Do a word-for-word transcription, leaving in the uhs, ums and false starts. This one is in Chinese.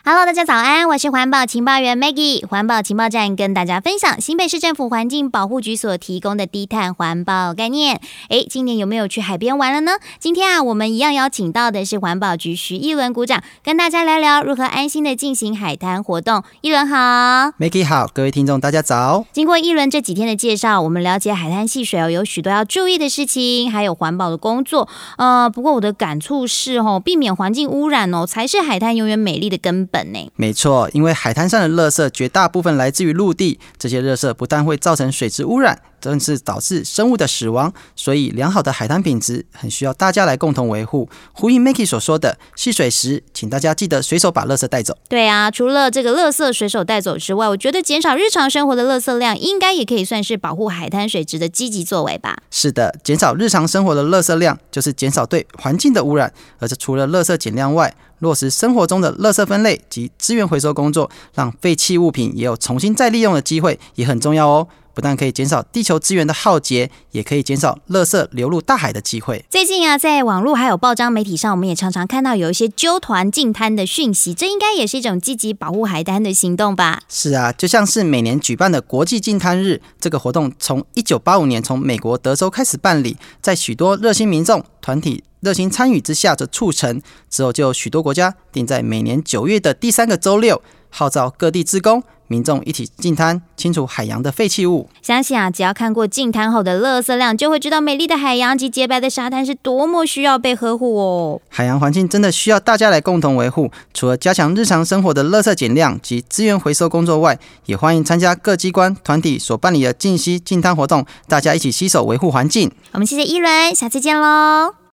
Hello， 大家早安，我是环保情报员 Maggie。环保情报站跟大家分享新北市政府环境保护局所提供的低碳环保概念。诶，今年有没有去海边玩了呢？今天啊，我们一样邀请到的是环保局徐艺伦股长，跟大家聊聊如何安心的进行海滩活动。艺伦好 ，Maggie 好，各位听众大家早。 经过艺伦这几天的介绍，我们了解海滩戏水哦，有许多要注意的事情，还有环保的工作。呃，不过我的感触是哦，避免环境污染哦，才是海滩永远美丽的根本。 没错，因为海滩上的垃圾绝大部分来自于陆地，这些垃圾不但会造成水质污染，更是导致生物的死亡，所以良好的海滩品质很需要大家来共同维护。呼应 Maggie 所说的，戏水时请大家记得随手把垃圾带走。 对啊，除了这个垃圾随手带走之外，我觉得减少日常生活的垃圾量，应该也可以算是保护海滩水质的积极作为吧。 是的，减少日常生活的垃圾量，就是减少对环境的污染。而且除了垃圾减量外，落实生活中的垃圾分类及资源回收工作，让废弃物品也有重新再利用的机会，也很重要哦。不但可以减少地球资源的耗竭，也可以减少垃圾流入大海的机会。 最近啊，在网络还有报章媒体上，我们也常常看到有一些揪团净滩的讯息，这应该也是一种积极保护海滩的行动吧？ 是啊，就像是每年举办的国际净滩日，这个活动从一九八五年从美国德州开始办理，在许多热心民众团体热心参与之下的促成，之后就有许多国家定在每年九月的第三个周六，号召各地志工民众一起净滩，清除海洋的废弃物。 相信啊，只要看过净滩后的垃圾量，就会知道美丽的海洋及洁白的沙滩是多么需要被呵护哦。 海洋环境真的需要大家来共同维护。除了加强日常生活的垃圾减量及资源回收工作外，也欢迎参加各机关团体所办理的净溪净滩活动，大家一起携手维护环境。 我们谢谢艺伦，下次见喽。